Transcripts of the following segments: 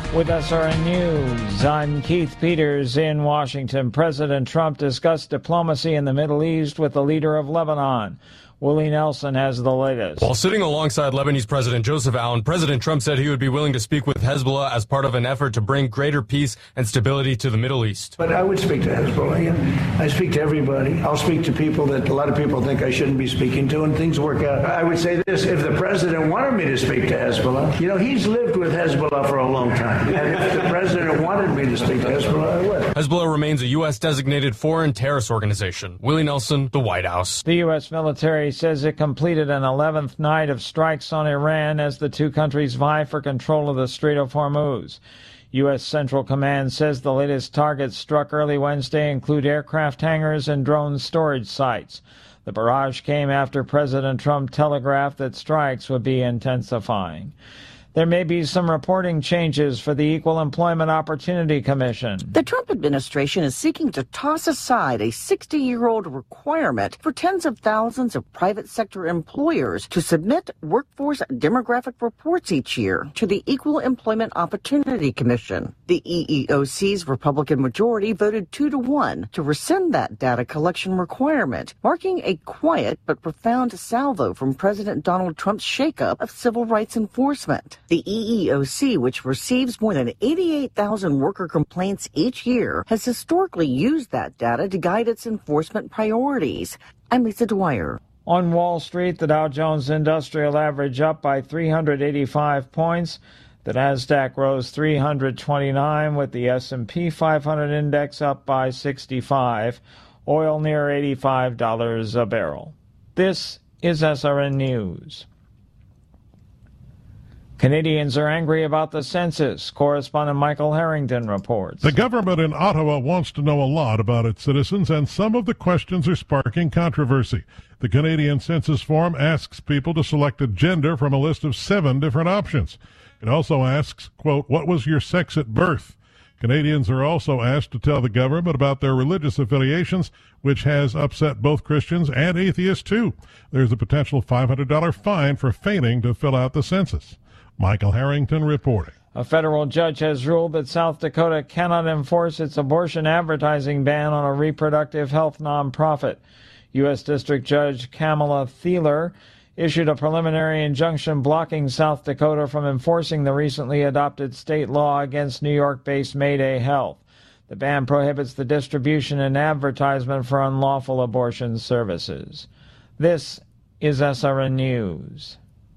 With SRN News, I'm Keith Peters in Washington. President Trump discussed diplomacy in the Middle East with the leader of Lebanon. Willie Nelson has the latest. While sitting alongside Lebanese President Joseph Aoun, President Trump said he would be willing to speak with Hezbollah as part of an effort to bring greater peace and stability to the Middle East. But I would speak to Hezbollah. Yeah. I speak to everybody. I'll speak to people that a lot of people think I shouldn't be speaking to, and things work out. I would say this: if the president wanted me to speak to Hezbollah, he's lived with Hezbollah for a long time. And if the president wanted me to speak to Hezbollah, I would. Hezbollah remains a U.S.-designated foreign terrorist organization. Willie Nelson, the White House. The U.S. military says it completed an 11th night of strikes on Iran as the two countries vie for control of the Strait of Hormuz. U.S. Central Command says the latest targets struck early Wednesday include aircraft hangars and drone storage sites. The barrage came after President Trump telegraphed that strikes would be intensifying. There may be some reporting changes for the Equal Employment Opportunity Commission. The Trump administration is seeking to toss aside a 60-year-old requirement for tens of thousands of private sector employers to submit workforce demographic reports each year to the Equal Employment Opportunity Commission. The EEOC's Republican majority voted 2-1 to rescind that data collection requirement, marking a quiet but profound salvo from President Donald Trump's shakeup of civil rights enforcement. The EEOC, which receives more than 88,000 worker complaints each year, has historically used that data to guide its enforcement priorities. I'm Lisa Dwyer. On Wall Street, the Dow Jones Industrial Average up by 385 points. The Nasdaq rose 329, with the S&P 500 index up by 65. Oil near $85 a barrel. This is SRN News. Canadians are angry about the census. Correspondent Michael Harrington reports. The government in Ottawa wants to know a lot about its citizens, and some of the questions are sparking controversy. The Canadian Census Form asks people to select a gender from a list of 7 different options. It also asks, quote, what was your sex at birth? Canadians are also asked to tell the government about their religious affiliations, which has upset both Christians and atheists, too. There's a potential $500 fine for failing to fill out the census. Michael Harrington reporting. A federal judge has ruled that South Dakota cannot enforce its abortion advertising ban on a reproductive health nonprofit. U.S. District Judge Kamala Thieler issued a preliminary injunction blocking South Dakota from enforcing the recently adopted state law against New York-based Mayday Health. The ban prohibits the distribution and advertisement for unlawful abortion services. This is SRN News.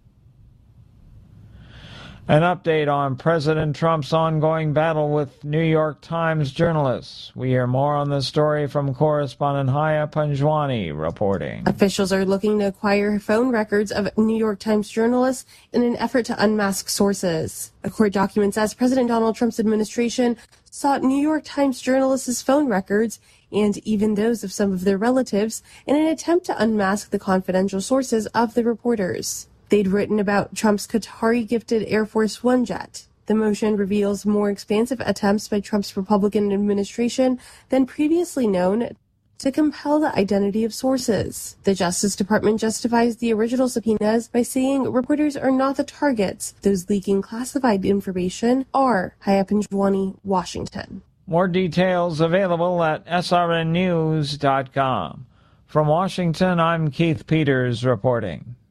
An update on President Trump's ongoing battle with New York Times journalists. We hear more on this story from correspondent Haya Panjwani reporting. Officials are looking to acquire phone records of New York Times journalists in an effort to unmask sources. A court document says President Donald Trump's administration sought New York Times journalists' phone records and even those of some of their relatives in an attempt to unmask the confidential sources of the reporters. They'd written about Trump's Qatari-gifted Air Force One jet. The motion reveals more expansive attempts by Trump's Republican administration than previously known to compel the identity of sources. The Justice Department justifies the original subpoenas by saying reporters are not the targets. Those leaking classified information are. Haya Panjwani, Washington. More details available at srnnews.com. From Washington, I'm Keith Peters reporting.